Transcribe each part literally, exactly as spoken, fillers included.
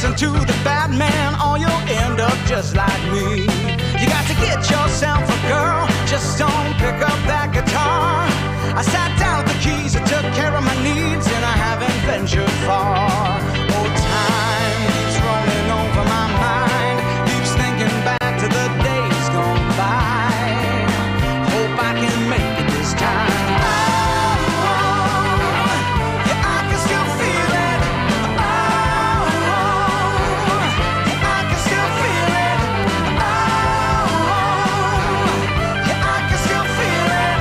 listen to the bad man or you'll end up just like me. You got to get yourself a girl, just don't pick up that guitar. I sat down with the keys and took care of my needs, and I haven't ventured far. Oh, time keeps rolling over my mind, keeps thinking back to the days gone by. Hope I can make it this time. Oh, yeah, I can still feel it. Oh, yeah, I can still feel it. Oh, yeah, I can still feel it.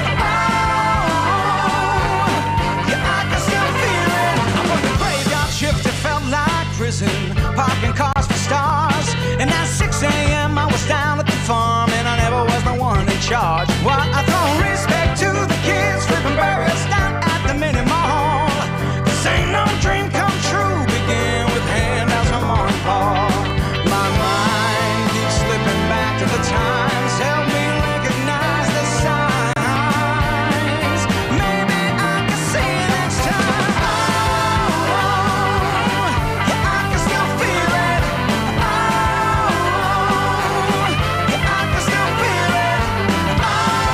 Oh, yeah, I can still feel it. I worked the graveyard shift, it felt like prison, parking cars for stars. And at six a.m. I was down at the farm, and I never was the one in charge. Well, I throw respect to the kids flipping burgers down at the mini mall. This ain't no dream come true, begin with handouts from Mom and Paul. My mind keeps slipping back to the times, help me recognize the signs. Maybe I can see it next time. Oh, yeah, I can still feel it. Oh, yeah, I can still feel it. Oh,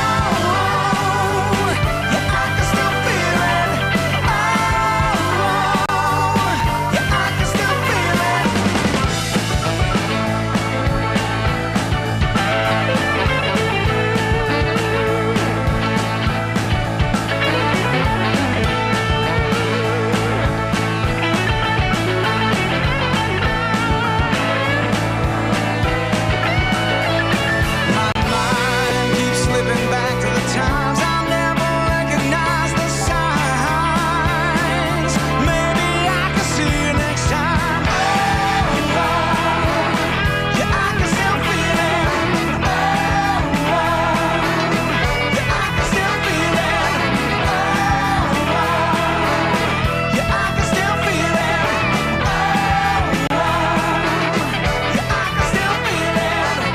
yeah, I can still feel it. Oh, yeah, I can still feel it. My mind keeps slipping back to the times I never recognized the signs. Maybe I can see you next time. Oh, yeah, I can still feel it. Oh, yeah, I can still feel it. Oh, yeah, I can still feel it. Oh, yeah, I can still feel it.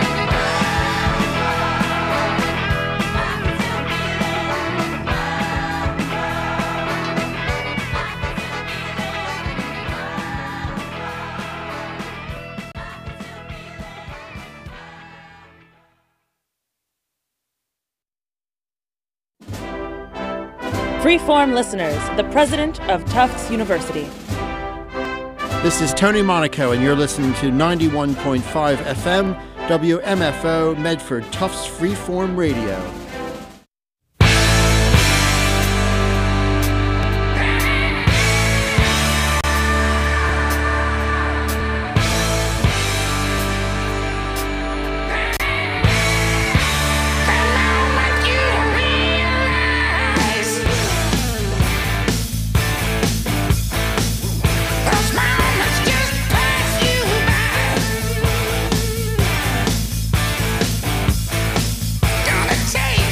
Freeform listeners, the president of Tufts University. This is Tony Monaco, and you're listening to ninety-one point five F M, W M F O, Medford, Tufts Freeform Radio. Gonna take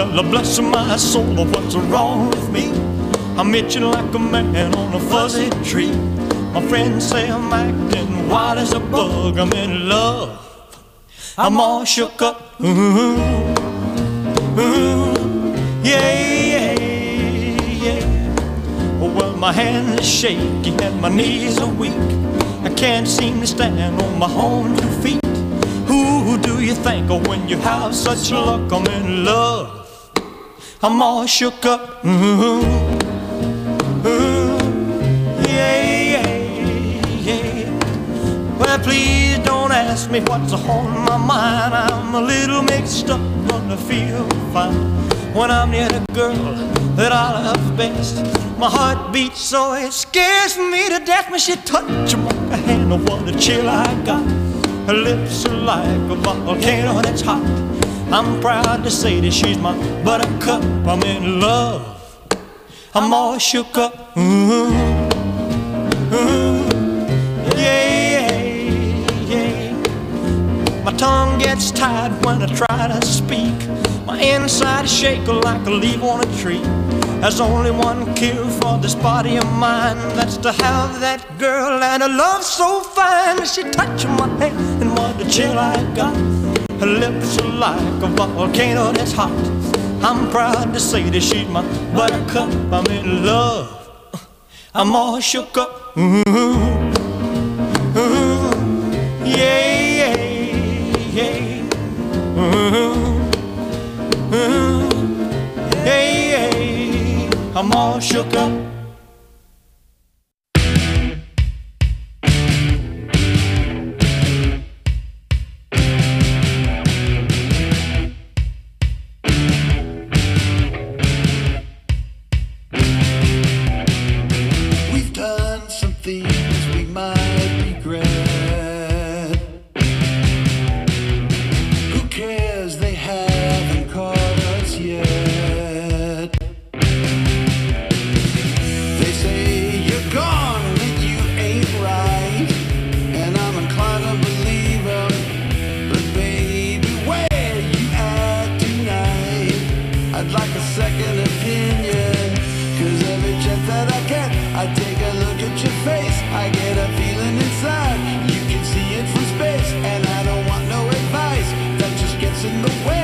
Well, bless my soul, what's wrong with me? I'm itching like a man on a fuzzy tree. My friends say I'm acting wild as a bug. I'm in love, I'm all shook up. Ooh, ooh, yeah, yeah, yeah. Well, my hands are shaky and my knees are weak. I can't seem to stand on my own two feet. Who do you think of when you have such luck? I'm in love, I'm all shook up. Ooh, ooh, yeah, yeah, yeah. Well, please don't ask me what's on my mind. I'm a little mixed up, but I feel fine when I'm near the girl that I love best. My heart beats so it scares me to death when she touches my hand. Oh, what a chill I got. Her lips are like a volcano that's hot. I'm proud to say that she's my buttercup. I'm in love, I'm all shook up. Ooh, ooh, yeah, yeah. My tongue gets tied when I try to speak. My inside is shaking like a leaf on a tree. There's only one cure for this body of mine. That's to have that girl and a love so fine. She touched my hand and what a chill I got. Her lips are like a volcano that's hot. I'm proud to say that she's my buttercup. I'm in love, I'm all shook up. Ooh, ooh, yeah, yeah, yeah. Ooh, ooh, yeah, yeah. I'm all shook up. We've done some things we might regret. Who cares? They haven't caught us yet. They say you're gone when you ain't right, and I'm inclined to believe them. But baby, where you at tonight? I'd like a second opinion, 'cause every chance that I get, I take a look at your face. I get a feeling inside, you can see it from space. And I don't want no advice, that just gets in the way.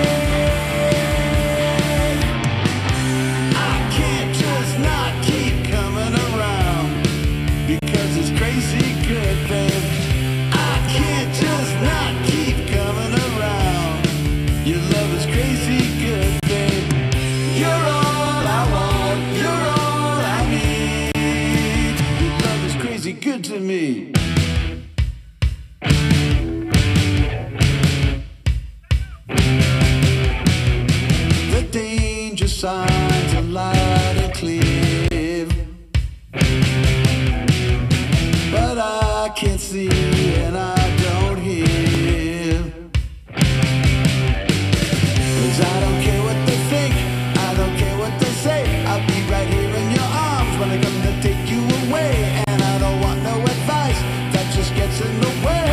I can't just not keep coming around, because it's crazy good, babe. I can't just not keep coming around. Your love is crazy good, babe. You're all I want, you're all I need. Your love is crazy good to me. The danger signs are loud and clear, but I can't see and I don't hear. 'Cause I don't care what they think, I don't care what they say. I'll be right here in your arms when I come to take you away. And I don't want no advice, that just gets in the way.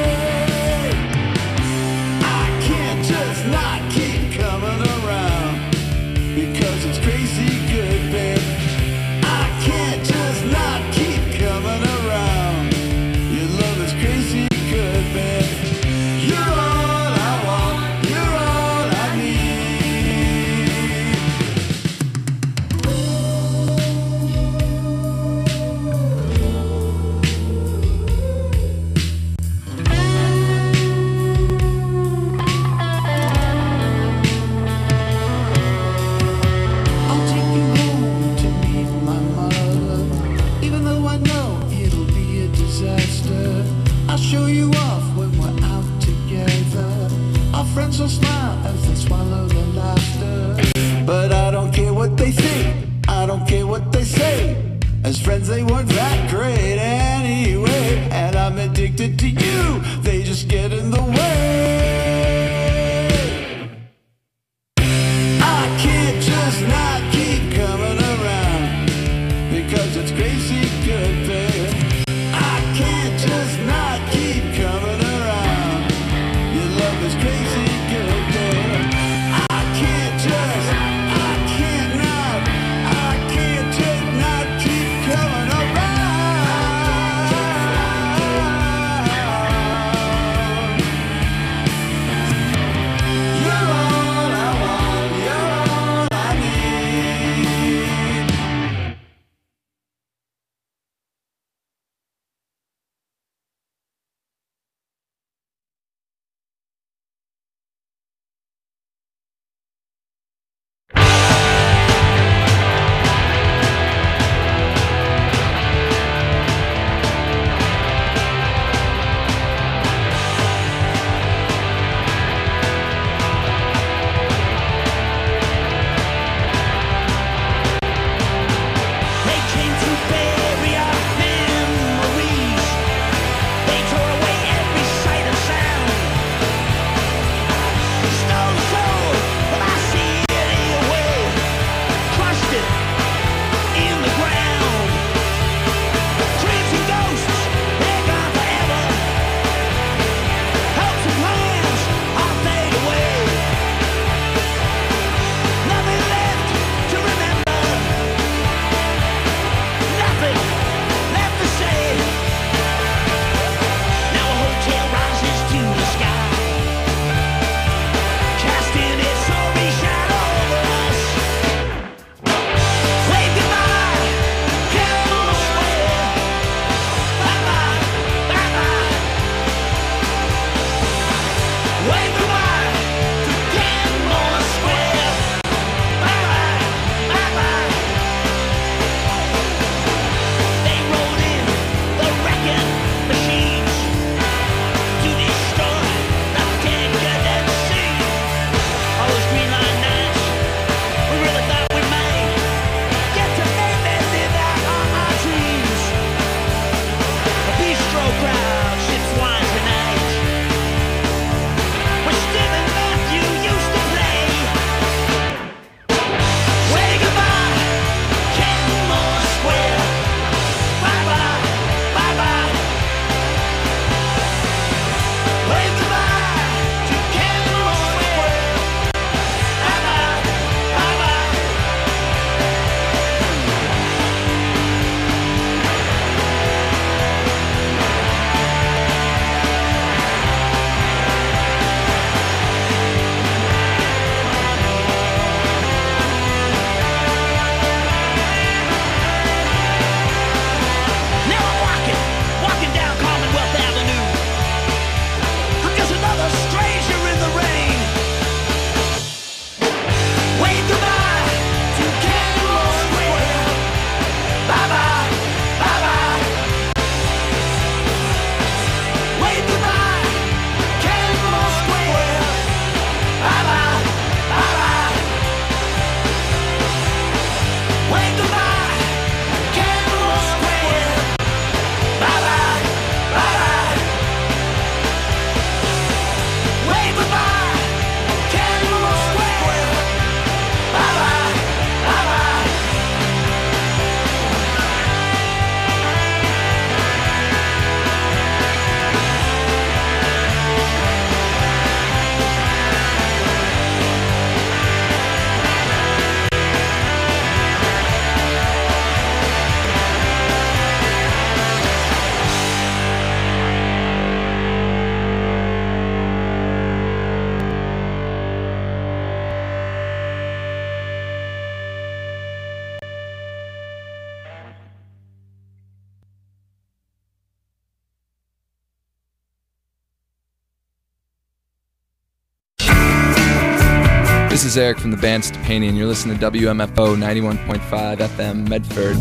I can't just not keep coming around, This is Eric from the band Stepani, and you're listening to W M F O ninety-one point five F M Medford.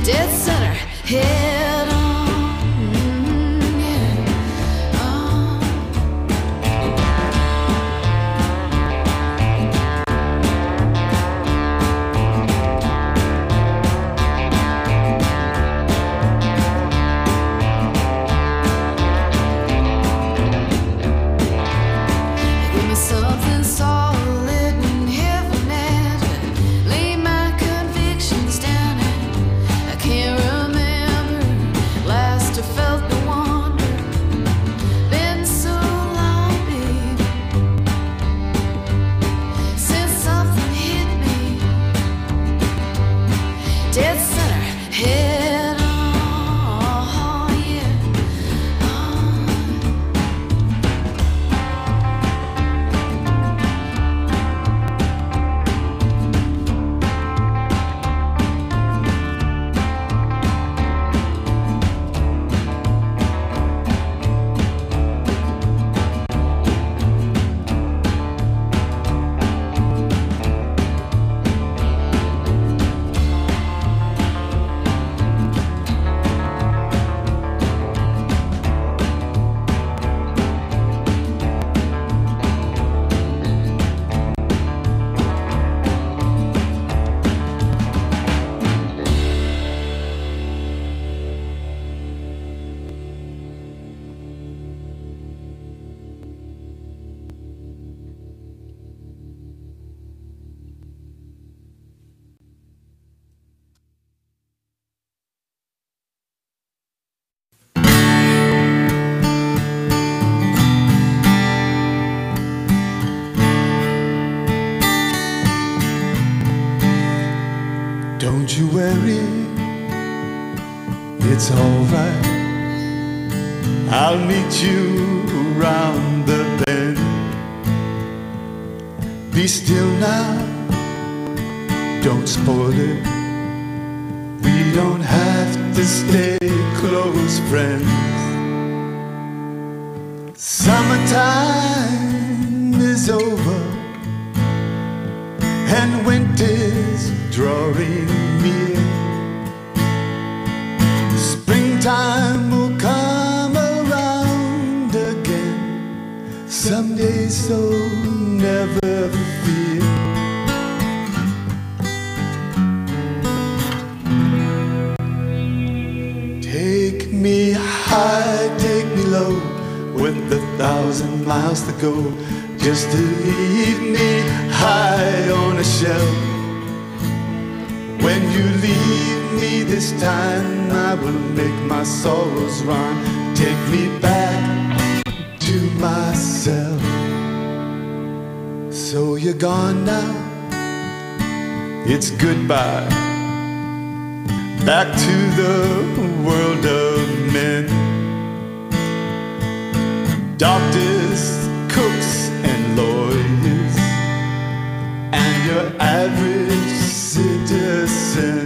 dead center, head on. Mm, yeah. Oh. Give me something solid and heaven and lay my convictions down. And I can't remember last I felt the wonder. Been so long, baby, since something hit me. Dead center, head on, yeah. Don't you worry, it's alright. I'll meet you around the bend. Be still now, don't spoil it. We don't have to stay close friends. Summertime is over and winter's drawing near. Springtime will come around again someday, so never fear. Take me high, take me low, with a thousand miles to go, just to leave me high on a shelf. When you leave me this time, I will make my sorrows run. Take me back to myself. So you're gone now, it's goodbye. Back to the world of men. Doctors, cooks, and lawyers, and your average citizen.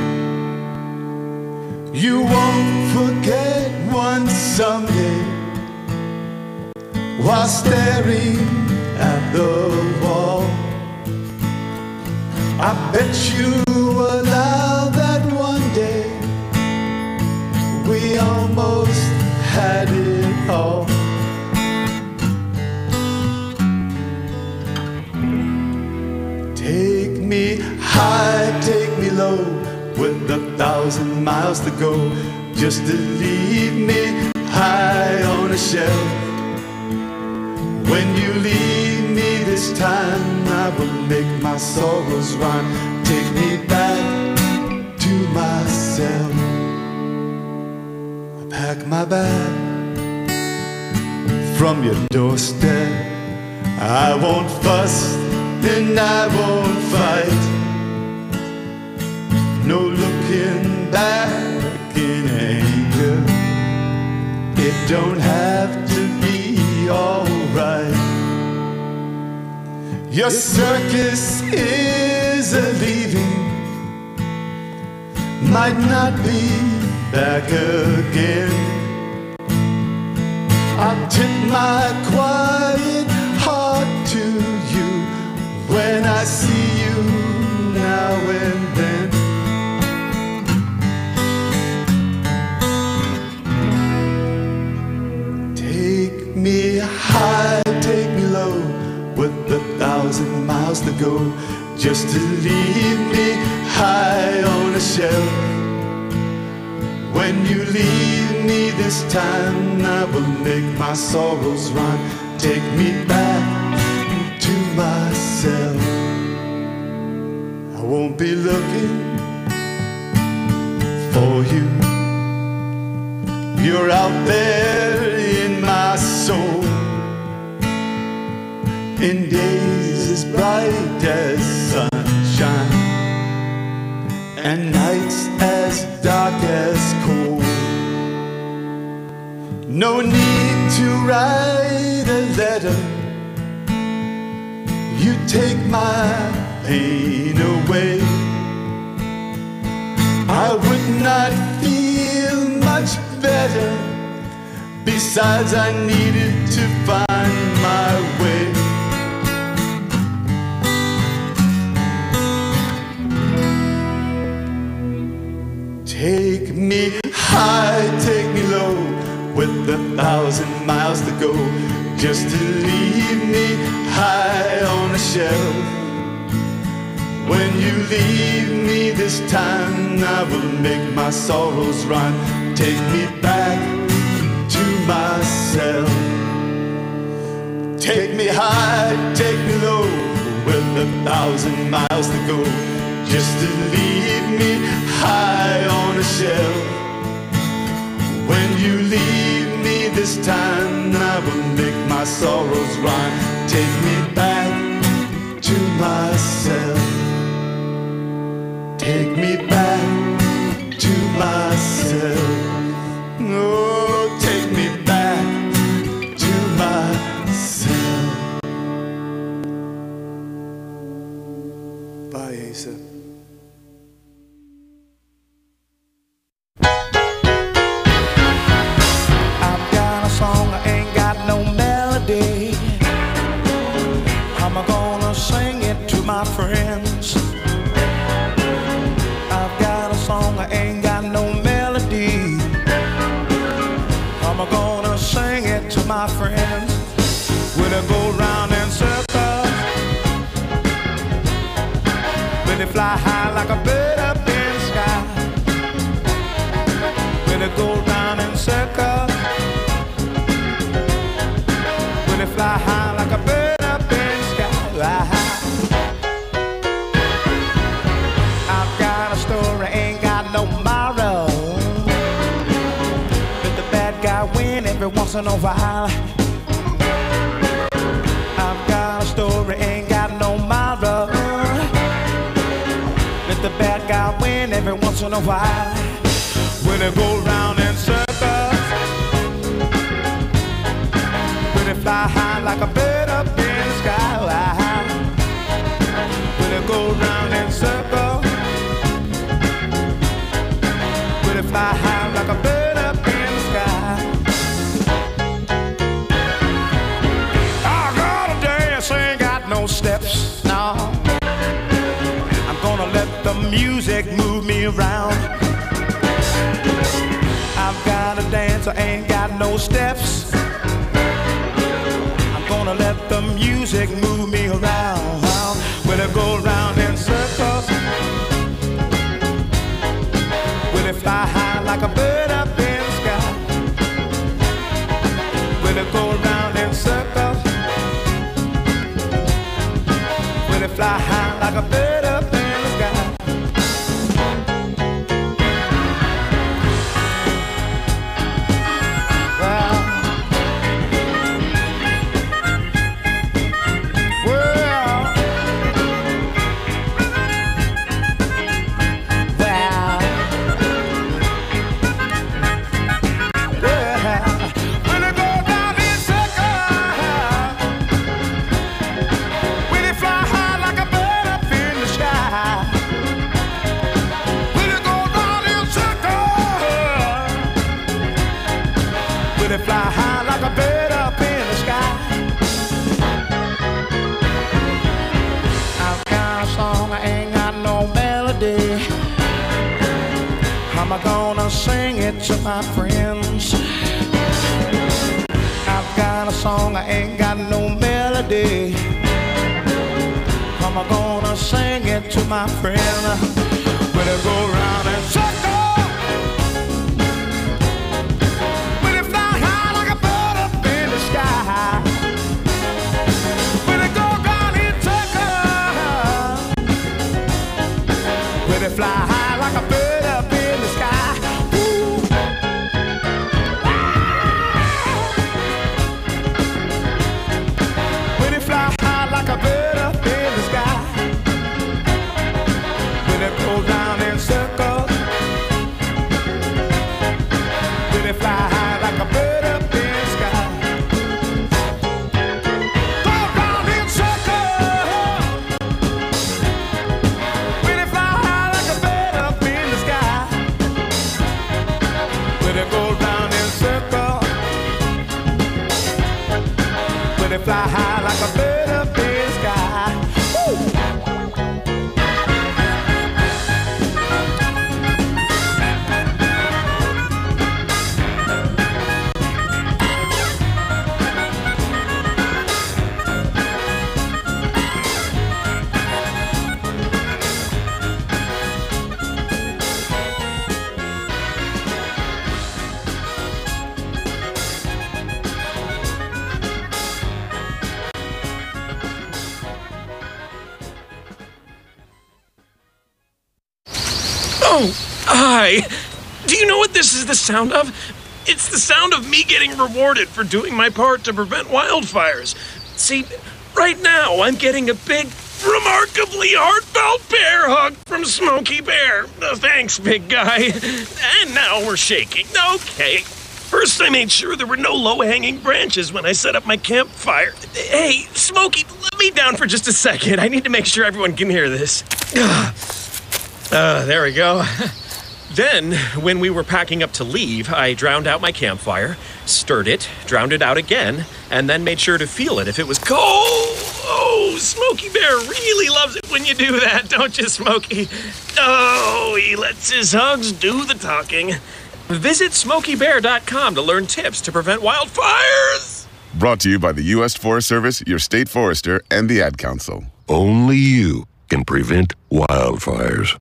You won't forget one someday, while staring at the wall. I bet you allow that one day we almost had it all. Take me high, take me low, with a thousand miles to go, just to leave me high on a shelf. When you leave me this time, I will make my sorrows run. Take me back to myself. I pack my bag from your doorstep. I won't fuss and I won't fight. No looking back in anger. It don't have to be alright. Your circus is a leaving, might not be back again. I tip my quiet heart to you when I see you now and then. to go just to leave me high on a shelf. When you leave me this time, I will make my sorrows run. Take me back to myself. I won't be looking for you. You're out there in my soul, in days as bright as sunshine, and nights as dark as cold. No need to write a letter. You take my pain away. I would not feel much better. Besides, I needed to find my way. Take me high, take me low, with a thousand miles to go, just to leave me high on a shelf. When you leave me this time, I will make my sorrows run. Take me back to myself. Take me high, take me low, with a thousand miles to go, just to leave me high on a shelf. When you leave me this time, I will make my sorrows run. Take me back to myself. Take me back to myself. Oh, take me back to myself. Bye, Asa. I've got a song, I ain't got no melody. I'm gonna sing it to my friends. I've got a song, I ain't got no melody. I'm gonna sing it to my friends. When I go round in circles, when they fly high like a bird up in the sky. When I go round in circles, when they fly high like a bird up in the sky. I've got a story, ain't got no moral. Let the bad guy win every once in a while. I've got a story, ain't got no moral. Let the bad guy win every once in a while. When they go round in circles, when they fly high like a bird up in the sky. When they go round in circles, when they fly high like a bird up in the sky. I gotta dance, ain't got no steps, no. I'm gonna let the music move me around. I've got a dance, I ain't got no steps. I'm gonna let the music move me around. When I go round in circles, when I fly high like a bird up in the sky. When I go round in circles, when I fly high like a bird up in the sky. Well, well, well, well. When I go down in circles, when it fly high like a bird up in the sky. When it go down in circles, when it fly high like a bird up in the sky. I've got a song, I ain't got no melody. I'm gonna sing it to my friends. I've got a song, I ain't got no melody. I'm I'm gonna sing it to my friend. Will it go round and circle? Will it fly high like a bird up in the sky? Will it go round in circle? Will it fly high like a bird up in the sky? Ooh. Will it fly high like a bird up in the sky? Will it go round in circles? Will it fly high like a bird up in the sky? Go round in circles. Will it fly high like a bird up in the sky? Will it go round in circles? Will it fly high like a bird up in the sky? Woo! Oh, hi. Do you know what this is the sound of? It's the sound of me getting rewarded for doing my part to prevent wildfires. See, right now I'm getting a big, remarkably heartfelt bear hug from Smokey Bear. Uh, thanks, big guy. And now we're shaking. Okay. First, I made sure there were no low-hanging branches when I set up my campfire. Hey, Smokey, let me down for just a second. I need to make sure everyone can hear this. Uh, there we go. Then, when we were packing up to leave, I drowned out my campfire, stirred it, drowned it out again, and then made sure to feel it if it was cold. Oh, Smokey Bear really loves it when you do that, don't you, Smokey? Oh, he lets his hugs do the talking. Visit smokey bear dot com to learn tips to prevent wildfires. Brought to you by the U S Forest Service, your state forester, and the Ad Council. Only you can prevent wildfires.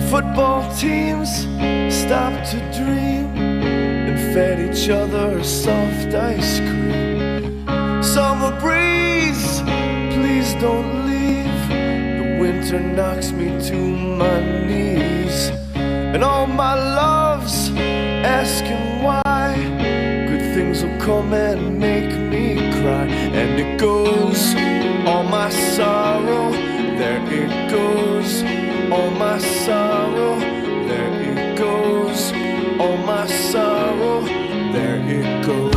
football teams stopped to dream and fed each other soft ice cream. Summer breeze, please don't leave. The winter knocks me to my knees. And all my loves asking why. Good things will come and make me cry. And it goes, all my sorrow, there it goes. All my sorrow, there it goes. All my sorrow, there it goes.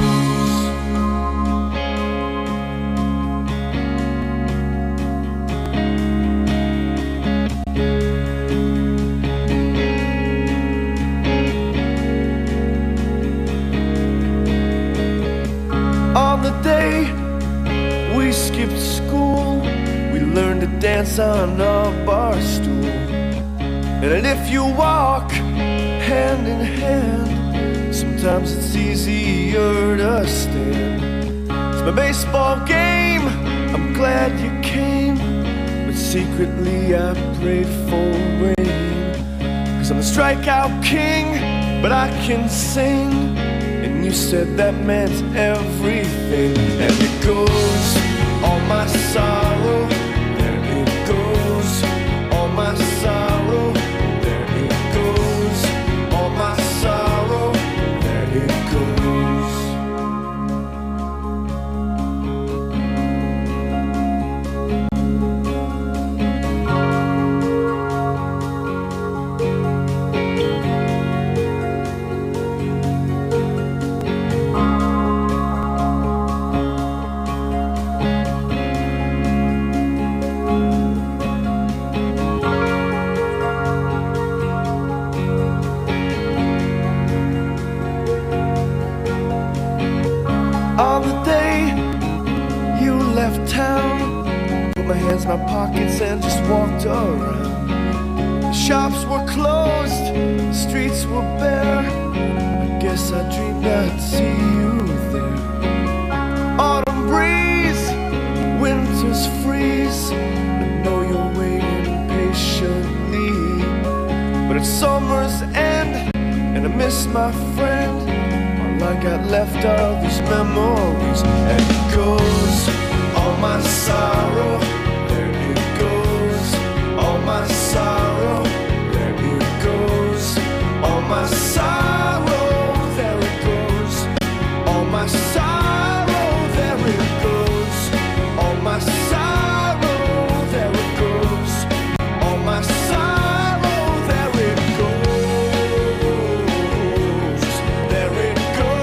On the day we skipped school, we learned to dance on a bar stool. And if you walk hand in hand, sometimes it's easier to stand. It's my baseball game, I'm glad you came, but secretly I prayed for rain. Cause I'm the strikeout king, but I can sing. And you said that meant everything. And it goes, all my sorrow, there it goes. All my sorrow, there it goes. All my sorrow, there it goes. On the day you left town, put my hands in my pockets and just walked around. The shops were closed, the streets were bare. I guess I dreamed I'd see you there. Autumn breeze, winter's freeze. I know you're waiting patiently, but it's summer's end and I miss my friend. All I got left are these memories. And it goes, all my sorrow, there it goes. All my sorrow, there it goes. All my sorrow, there it goes. All my sorrow, there it goes. All my sorrow, there it goes. All my sorrow, there it goes. There it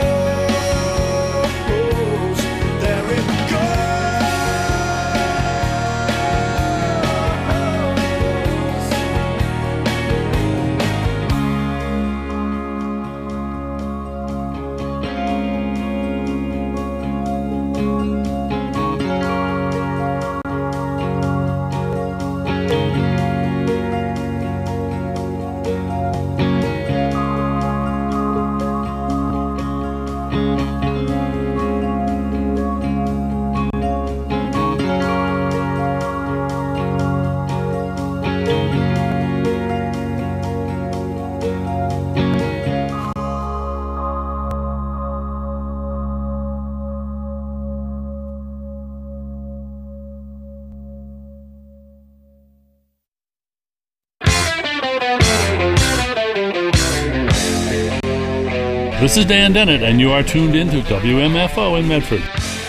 goes. There it This is Dan Dennett, and you are tuned into W M F O in Medford.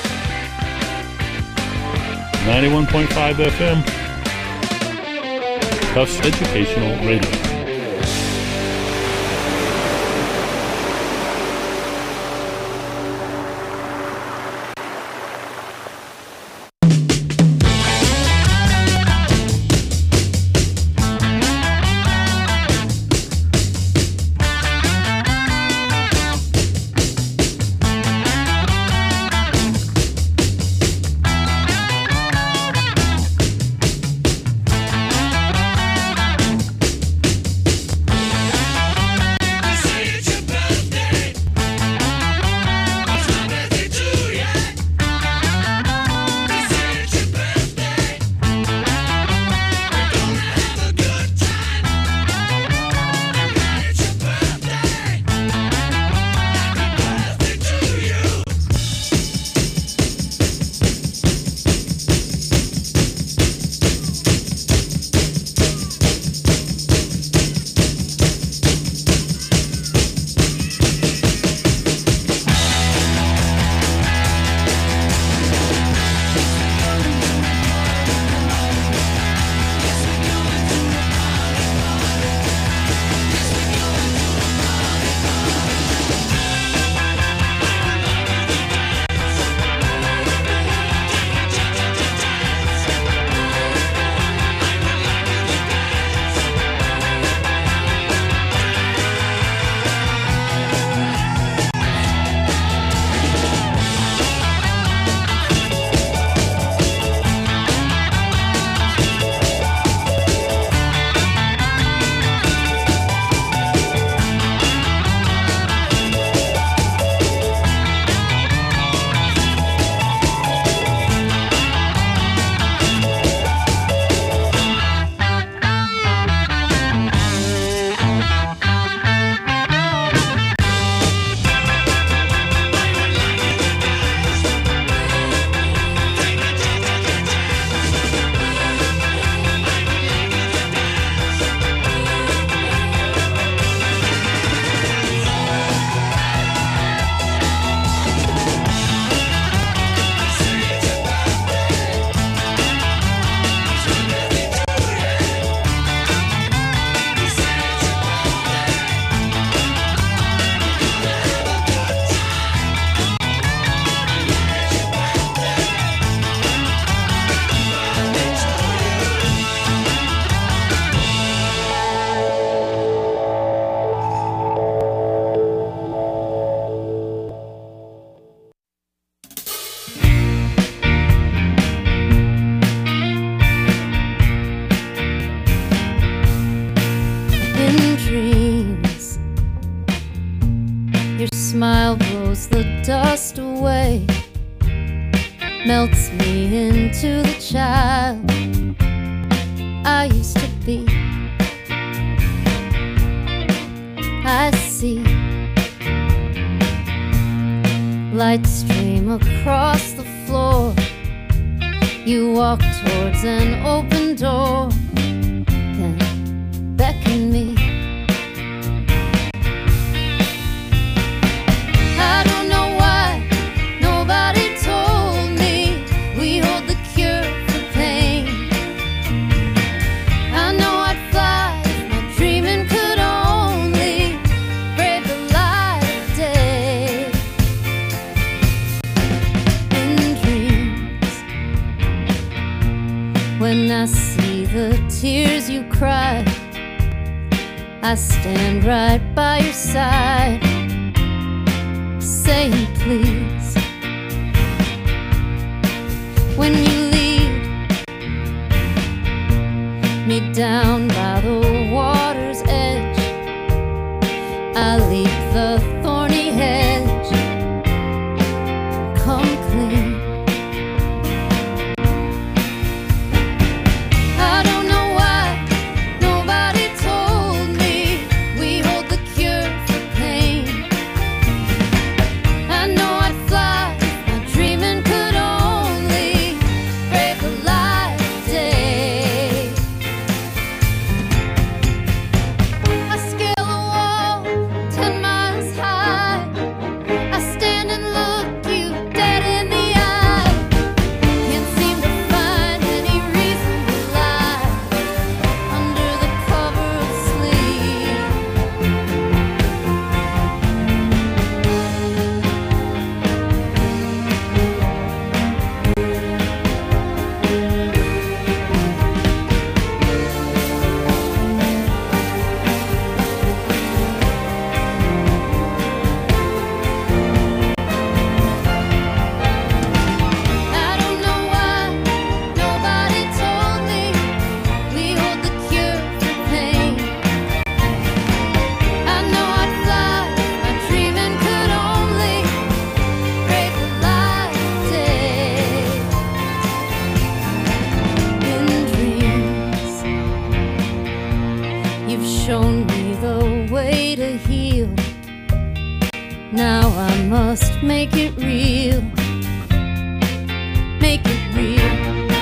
ninety-one point five F M, Tufts Educational Radio. dreams, your smile blows the dust away, melts me into the child I used to be. I see light stream across the floor. You walk towards an open door, then beckon me. I don't know why nobody told me we hold the cure for pain. I know I'd fly if my dreaming could only brave the light of day. In dreams, when I see the tears you cry, I stand right by your side, saying please. When you lead me down by the water's edge, I leap the thorny hedge, come clean. I don't know why nobody told me we hold the cure for pain. I know I'd fly if my dreaming could only brave the light of day. I scale a wall ten miles high. I stand and look you dead in the eye. Can't seem to find any reason to lie under the cover of sleep. I don't know why nobody told me we hold the cure for pain. I know I'd fly if my dreaming could only brave the light of day. In dreams, you've shown me the way to heal. Now I must make it real, make it real,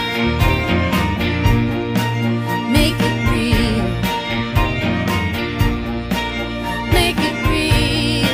make it real, make it real.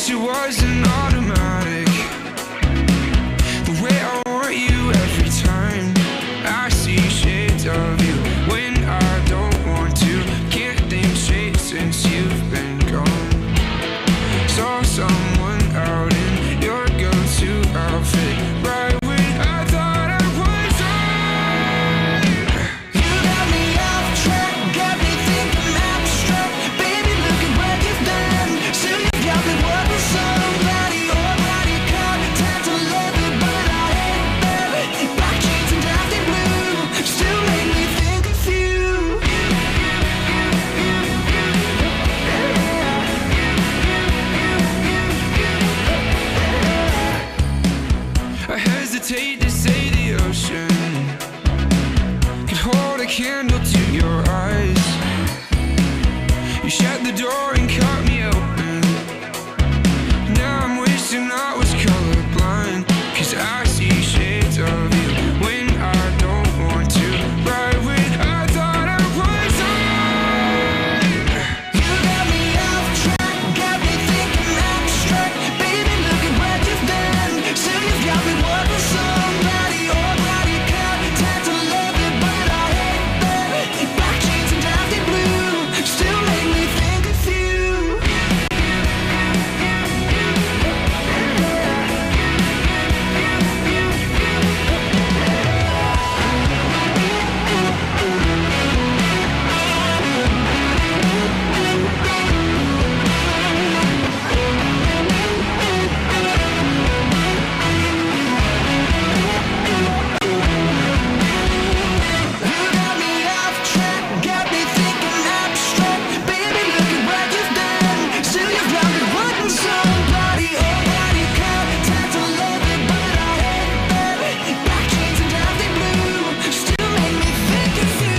wish it was an automatic. The way I want you every time I see shades of you when I don't want to. Can't think straight since you've been gone. Saw someone out in your go-to outfit right when I thought I was on. You got me off track, got me thinking abstract. Baby, look at what you've done. Still you got me working somebody, oh body card, time to love it, but I hate that. Black jeans and dusty blue still make me think of you. I hesitate to say the ocean could hold a candle to your eyes. You shut the door and cut me open. Now I'm wishing I was colorblind, 'cause I see shades of you when I don't want to. Right when I thought I was on. You got me off track, got me thinking abstract. Baby, look at what you've done. Still you've got me working somebody, oh body card, time to love it, but I hate that. Black jeans and dusty blue still make me think of you. You got me off track, got me thinking abstract. Baby, look at what you've done. Still you've got me wanting somebody, oh body card, time to love it, but I hate that. Black jeans and dusty blue still make me think of you.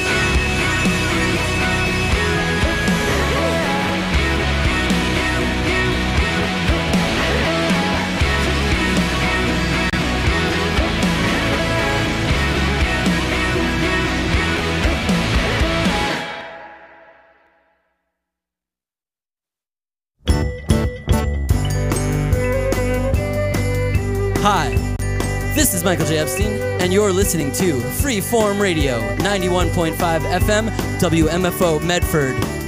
Hi, this is Michael J. Epstein, and you're listening to Freeform Radio, ninety-one point five F M, W M F O Medford.